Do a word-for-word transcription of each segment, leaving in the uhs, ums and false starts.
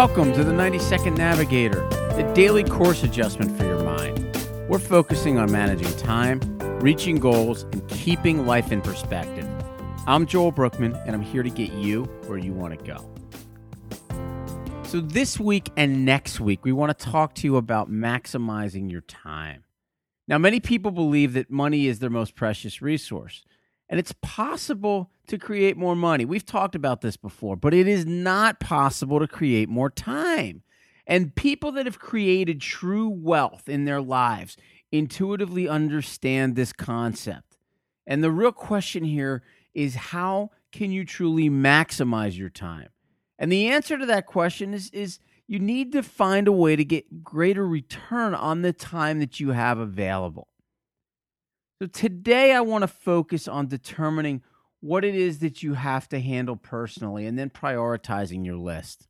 Welcome to the ninety second Navigator, the daily course adjustment for your mind. We're focusing on managing time, reaching goals, and keeping life in perspective. I'm Joel Brookman, and I'm here to get you where you want to go. So this week and next week, we want to talk to you about maximizing your time. Now, many people believe that money is their most precious resource, and it's possible to create more money. We've talked about this before, but it is not possible to create more time. And people that have created true wealth in their lives intuitively understand this concept. And the real question here is, how can you truly maximize your time? And the answer to that question is, is you need to find a way to get greater return on the time that you have available. So today I want to focus on determining what it is that you have to handle personally and then prioritizing your list.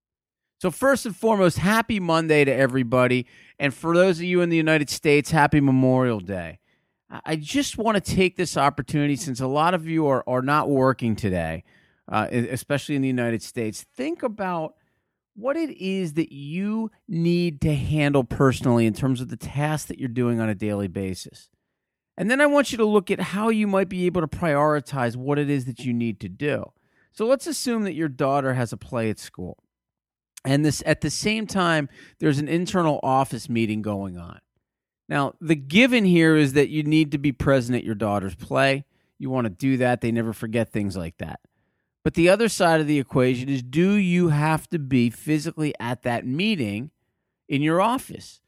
So first and foremost, happy Monday to everybody. And for those of you in the United States, happy Memorial Day. I just want to take this opportunity, since a lot of you are, are not working today, uh, especially in the United States, think about what it is that you need to handle personally in terms of the tasks that you're doing on a daily basis. And then I want you to look at how you might be able to prioritize what it is that you need to do. So let's assume that your daughter has a play at school. And this at the same time, there's an internal office meeting going on. Now, the given here is that you need to be present at your daughter's play. You want to do that. They never forget things like that. But the other side of the equation is, do you have to be physically at that meeting in your office?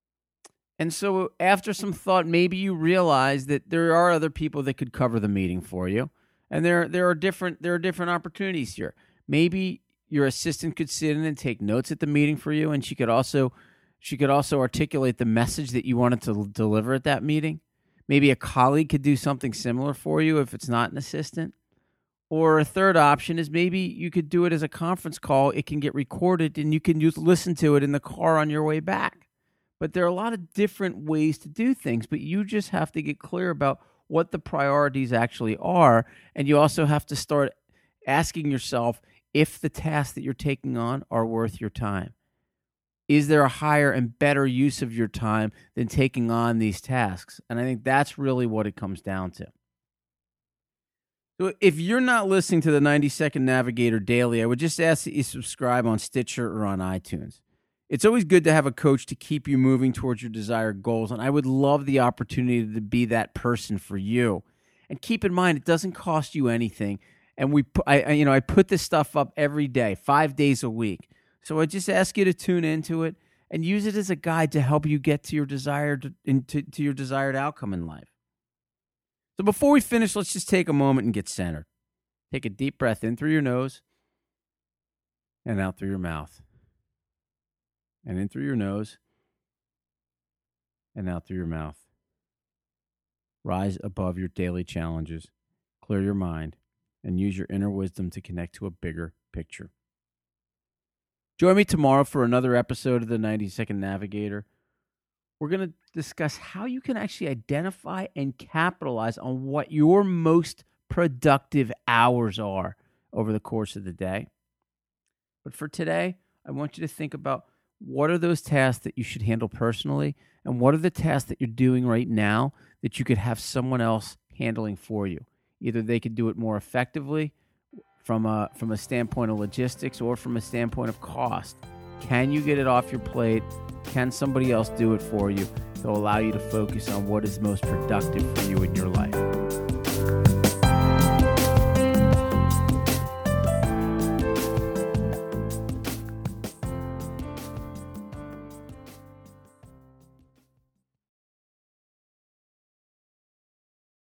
And so after some thought, maybe you realize that there are other people that could cover the meeting for you. And there, there are different there are different opportunities here. Maybe your assistant could sit in and take notes at the meeting for you, and she could also she could also articulate the message that you wanted to deliver at that meeting. Maybe a colleague could do something similar for you if it's not an assistant. Or a third option is maybe you could do it as a conference call. It can get recorded, and you can use, listen to it in the car on your way back. But there are a lot of different ways to do things, but you just have to get clear about what the priorities actually are, and you also have to start asking yourself if the tasks that you're taking on are worth your time. Is there a higher and better use of your time than taking on these tasks? And I think that's really what it comes down to. So if you're not listening to the ninety second Navigator daily, I would just ask that you subscribe on Stitcher or on iTunes. It's always good to have a coach to keep you moving towards your desired goals, and I would love the opportunity to be that person for you. And keep in mind, it doesn't cost you anything. And we, I, you know, I put this stuff up every day, five days a week. So I just ask you to tune into it and use it as a guide to help you get to your desired, into to your desired outcome in life. So before we finish, let's just take a moment and get centered. Take a deep breath in through your nose and out through your mouth. And in through your nose and out through your mouth. Rise above your daily challenges, clear your mind, and use your inner wisdom to connect to a bigger picture. Join me tomorrow for another episode of the ninety second Navigator. We're going to discuss how you can actually identify and capitalize on what your most productive hours are over the course of the day. But for today, I want you to think about, what are those tasks that you should handle personally? And what are the tasks that you're doing right now that you could have someone else handling for you? Either they could do it more effectively from a, from a standpoint of logistics or from a standpoint of cost. Can you get it off your plate? Can somebody else do it for you to allow you to focus on what is most productive for you in your life?